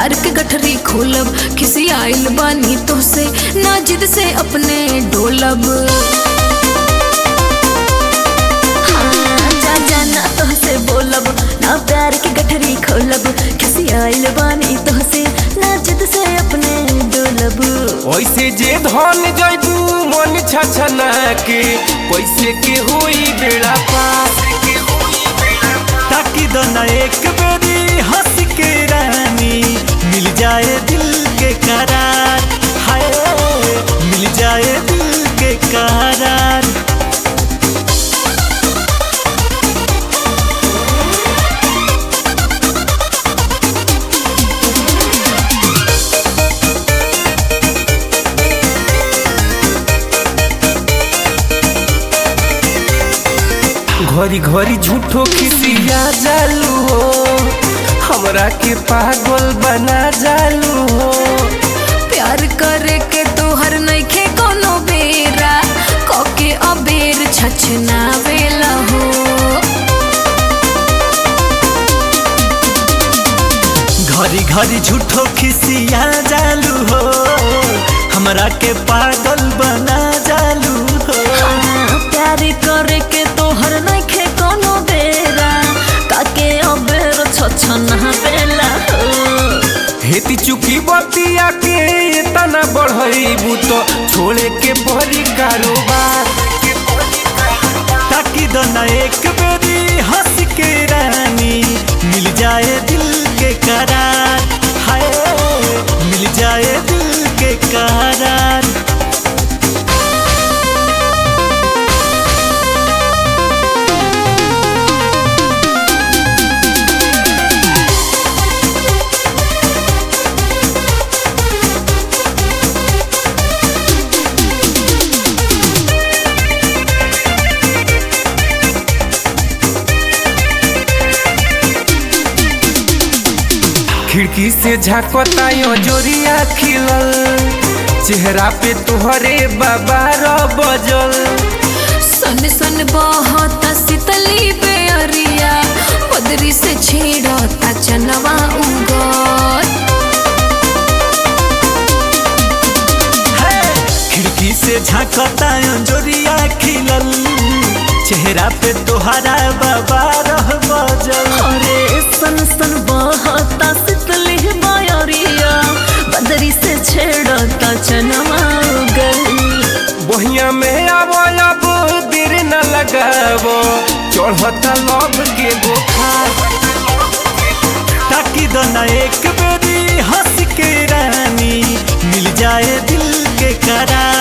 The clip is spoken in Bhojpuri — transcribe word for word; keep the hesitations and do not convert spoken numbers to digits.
प्यार के गठरी खोलब, किसी आइल बानी तो से ना जिद से अपने डोलब। हाँ, जा जाना तो से बोलब, ना प्यार के गठरी खोलब, किसी आइल बानी तो से ना जिद से अपने डोलब। वैसे जे धन जैबू मन छछना के, कैसे के होई बेड़ा पास। ताकि दो ना एक बेरी हंस के रानी, मिल जाए दिल के करार। हाय, मिल जाए दिल के करार। घरी घरी झूठो खिसिया जालू हो, हमरा के पागल बना जालू हो। प्यार करे के तोहर नइखे कोनो बेरा, कके अबेर छछना बेला हो। घरी घरी झूठो खिसिया जालू हो, हमरा के पागल बना जालू हो। हाँ, प्यार करे के तोहर नइखे कोनो बेरा, कके अबेर छछना बेला हो। हेती चुकी बतिया के तना बढ़ईबू तो छोड़े के परी कारोबार। ताकि दो ना एक बेरी हंस के रानी, मिल जाए दिल के करार। हाय, मिल जाए दिल के करार। खिड़की से झाँकता यो जोरिया खिलल, चेहरा पे तोहरे बाबा रो बजल। सन सन बहता शीतली बेअरिया, बदरी से छेड़ता चनवा उगल। खिड़की से झाँकता जोरिया खिलल, चेहरा पे तोहरा बाबा रह बजल। अरे सन सन बहता शीतली बेअरिया, बदरी से छेड़ता चनवा उगल। बहिया में आवो अब देर न लगावो, चढ़ता लव के बुखार। ताकि दो ना एक बेरी हंस के रानी, मिल जाए दिल के करार।